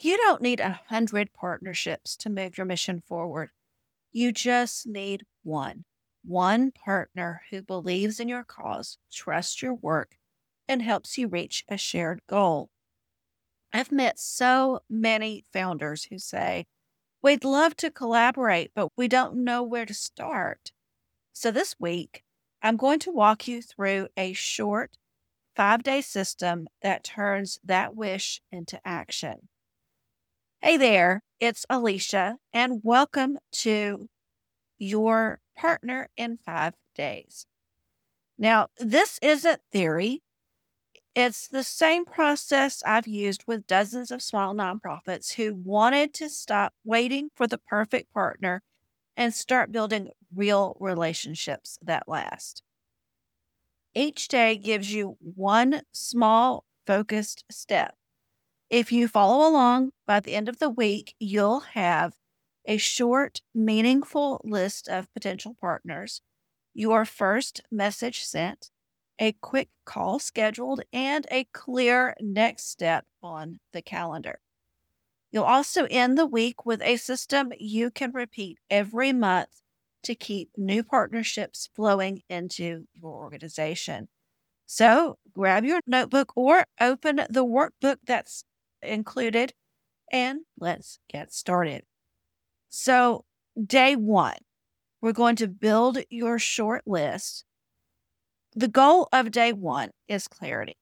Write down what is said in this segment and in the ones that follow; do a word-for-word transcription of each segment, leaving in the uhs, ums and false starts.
You don't need a hundred partnerships to move your mission forward. You just need one. One partner who believes in your cause, trusts your work, and helps you reach a shared goal. I've met so many founders who say, we'd love to collaborate, but we don't know where to start. So this week, I'm going to walk you through a short five day system that turns that wish into action. Hey there, it's Alicia, and welcome to your partner in five days. Now, this isn't theory. It's the same process I've used with dozens of small nonprofits who wanted to stop waiting for the perfect partner and start building real relationships that last. Each day gives you one small, focused step. If you follow along, by the end of the week, you'll have a short, meaningful list of potential partners, your first message sent, a quick call scheduled, and a clear next step on the calendar. You'll also end the week with a system you can repeat every month to keep new partnerships flowing into your organization. So grab your notebook or open the workbook that's included and let's get started. So, day one, we're going to build your short list. The goal of day one is clarity.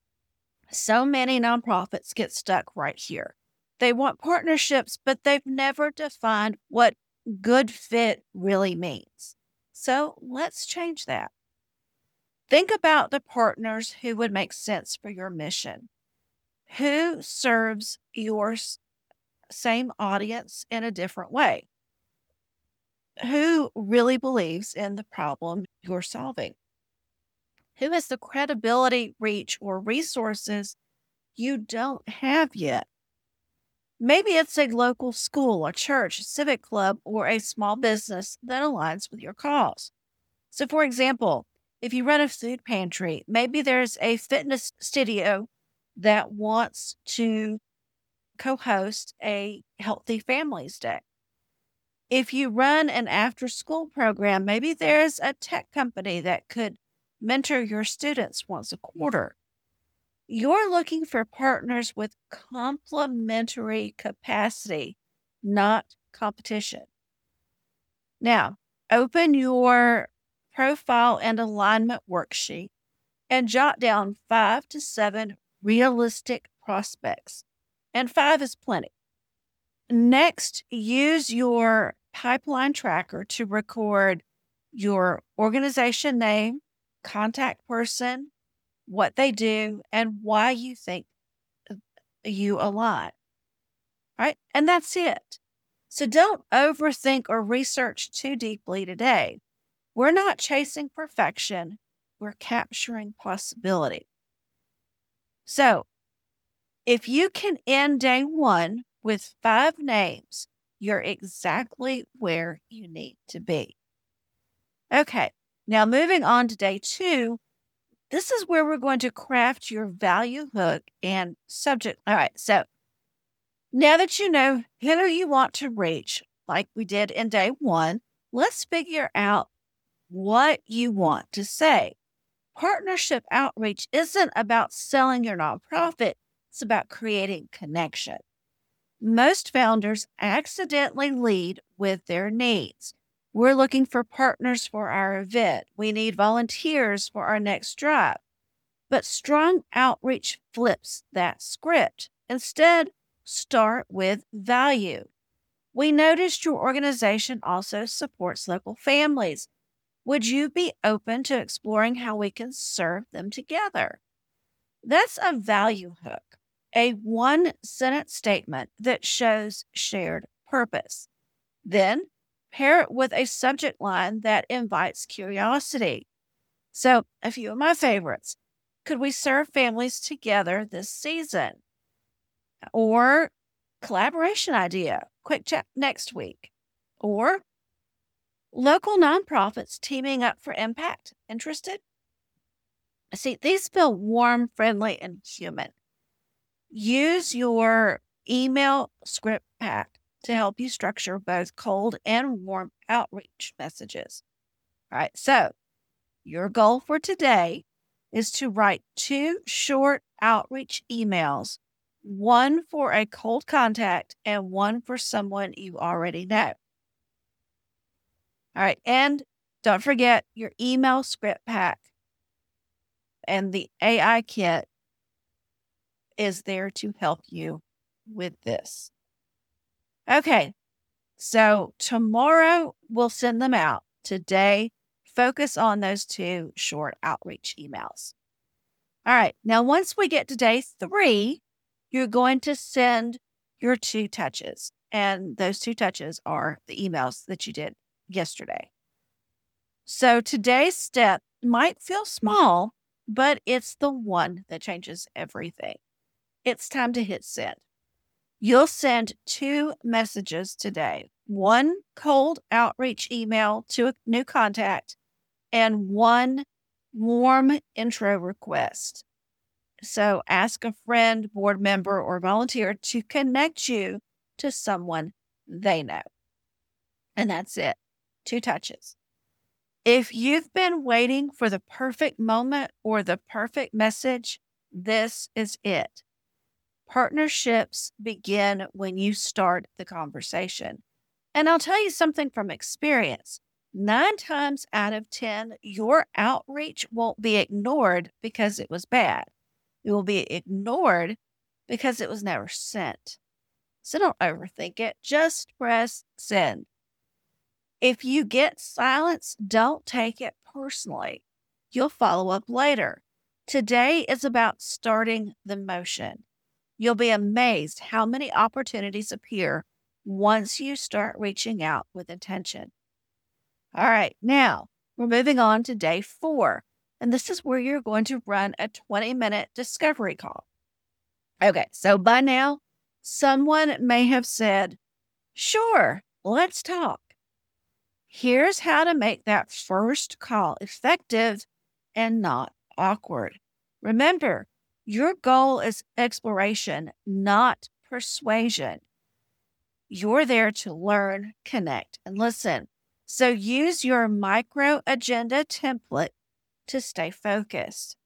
So many nonprofits get stuck right here. They want partnerships, but they've never defined what good fit really means. So let's change that. Think about the partners who would make sense for your mission. Who serves your s- same audience in a different way? Who really believes in the problem you're solving? Who has the credibility, reach, or resources you don't have yet? Maybe it's a local school, a church, a civic club, or a small business that aligns with your cause. So, for example, if you run a food pantry, maybe there's a fitness studio that wants to co host a Healthy Families Day. If you run an after school program, maybe there's a tech company that could mentor your students once a quarter. You're looking for partners with complementary capacity, not competition. Now, open your profile and alignment worksheet and jot down five to seven realistic prospects. And five is plenty. Next, use your pipeline tracker to record your organization name, contact person, what they do, and why you think you align. Right? And that's it. So don't overthink or research too deeply today. We're not chasing perfection, we're capturing possibility. So if you can end day one with five names, you're exactly where you need to be. Okay, now moving on to day two, this is where we're going to craft your value hook and subject. All right, so now that you know who you want to reach, like we did in day one, let's figure out what you want to say. Partnership outreach isn't about selling your nonprofit, it's about creating connection. Most founders accidentally lead with their needs. We're looking for partners for our event. We need volunteers for our next drive. But strong outreach flips that script. Instead, start with value. We noticed your organization also supports local families. Would you be open to exploring how we can serve them together? That's a value hook, a one sentence statement that shows shared purpose. Then pair it with a subject line that invites curiosity. So, a few of my favorites. Could we serve families together this season? Or collaboration idea, quick chat next week. Or local nonprofits teaming up for impact. Interested? See, these feel warm, friendly, and human. Use your email script pack to help you structure both cold and warm outreach messages. All right, so your goal for today is to write two short outreach emails, one for a cold contact and one for someone you already know. All right, and don't forget your email script pack and the A I kit is there to help you with this. Okay, so tomorrow we'll send them out. Today, focus on those two short outreach emails. All right, now once we get to day three, you're going to send your two touches. And those two touches are the emails that you did yesterday. So today's step might feel small, but it's the one that changes everything. It's time to hit send. You'll send two messages today, one cold outreach email to a new contact and one warm intro request. So ask a friend, board member, or volunteer to connect you to someone they know. And that's it. Two touches. If you've been waiting for the perfect moment or the perfect message, this is it. Partnerships begin when you start the conversation. And I'll tell you something from experience. Nine times out of ten, your outreach won't be ignored because it was bad. It will be ignored because it was never sent. So don't overthink it. Just press send. If you get silence, don't take it personally. You'll follow up later. Today is about starting the motion. You'll be amazed how many opportunities appear once you start reaching out with intention. All right, now we're moving on to day four. And this is where you're going to run a twenty minute discovery call. Okay, so by now, someone may have said, sure, let's talk. Here's how to make that first call effective and not awkward. Remember, your goal is exploration, not persuasion. You're there to learn, connect, and listen. So use your micro agenda template to stay focused.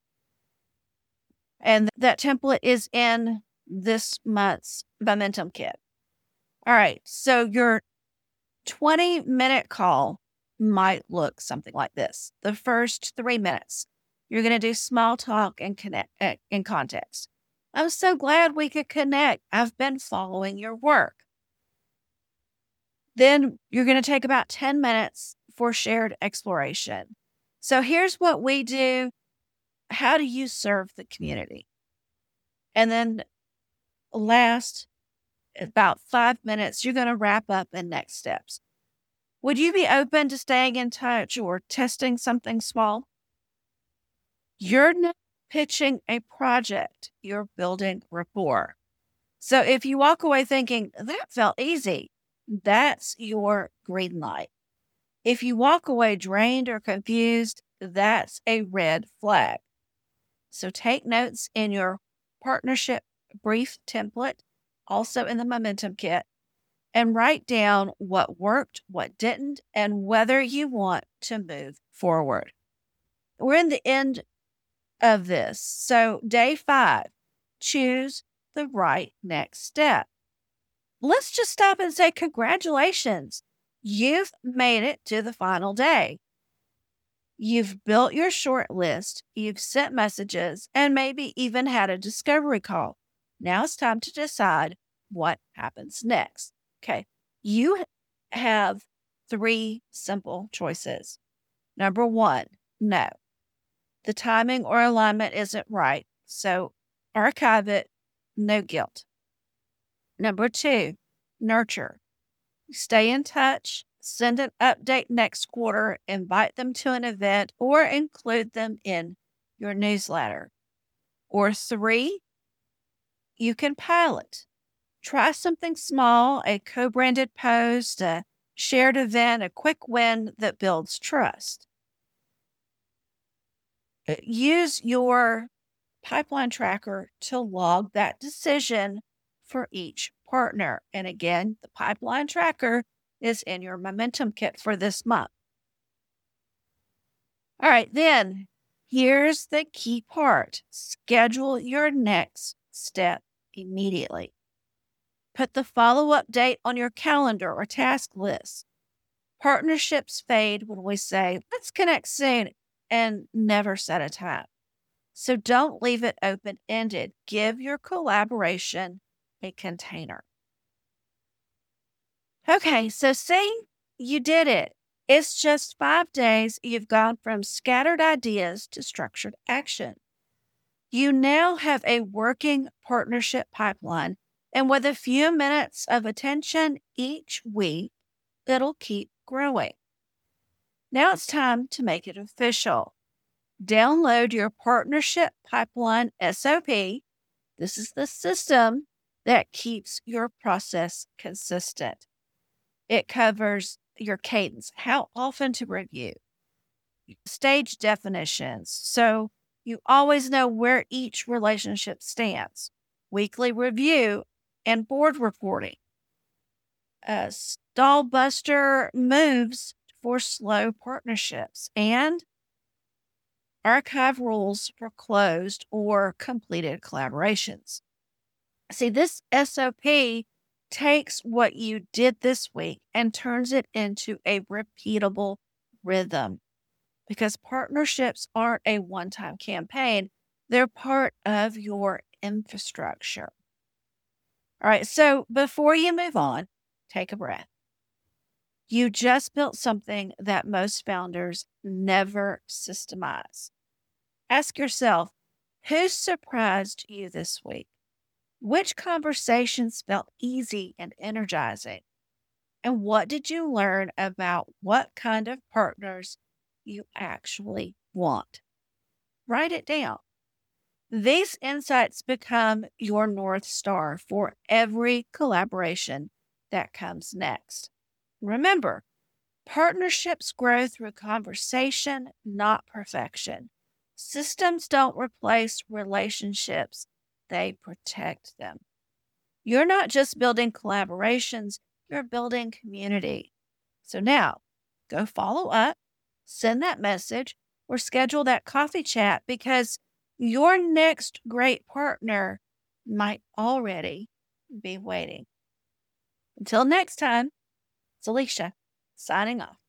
And that template is in this month's Momentum Kit. All right, so your twenty minute call might look something like this. The first three minutes, you're going to do small talk and connect uh, in context. I'm so glad we could connect. I've been following your work. Then you're going to take about ten minutes for shared exploration. So here's what we do. How do you serve the community? And then last about five minutes, you're going to wrap up and next steps. Would you be open to staying in touch or testing something small? You're not pitching a project, you're building rapport. So if you walk away thinking, that felt easy, that's your green light. If you walk away drained or confused, that's a red flag. So take notes in your partnership brief template, also in the Momentum Kit, and write down what worked, what didn't, and whether you want to move forward. We're in the end of this. So day five, choose the right next step. Let's just stop and say congratulations. You've made it to the final day. You've built your short list, you've sent messages, and maybe even had a discovery call. Now it's time to decide what happens next. Okay, you have three simple choices. Number one, no. The timing or alignment isn't right, so archive it, no guilt. Number two, nurture. Stay in touch, send an update next quarter, invite them to an event, or include them in your newsletter. Or three, you can pilot. Try something small, a co-branded post, a shared event, a quick win that builds trust. Use your pipeline tracker to log that decision for each partner. And again, the pipeline tracker is in your momentum kit for this month. All right, then here's the key part. Schedule your next step immediately. Put the follow-up date on your calendar or task list. Partnerships fade when we say, let's connect soon, and never set a time. So don't leave it open-ended. Give your collaboration a container. Okay, so see, you did it. It's just five days. You've gone from scattered ideas to structured action. You now have a working partnership pipeline, and with a few minutes of attention each week, it'll keep growing. Now it's time to make it official. Download your Partnership Pipeline S O P. This is the system that keeps your process consistent. It covers your cadence, how often to review, stage definitions, so you always know where each relationship stands, weekly review, and board reporting. Uh, stall buster moves for slow partnerships, and archive rules for closed or completed collaborations. See, this S O P takes what you did this week and turns it into a repeatable rhythm, because partnerships aren't a one-time campaign. They're part of your infrastructure. All right, so before you move on, take a breath. You just built something that most founders never systemize. Ask yourself, who surprised you this week? Which conversations felt easy and energizing? And what did you learn about what kind of partners you actually want? Write it down. These insights become your North Star for every collaboration that comes next. Remember, partnerships grow through conversation, not perfection. Systems don't replace relationships, they protect them. You're not just building collaborations, you're building community. So now, go follow up, send that message, or schedule that coffee chat, because your next great partner might already be waiting. Until next time, it's Alicia signing off.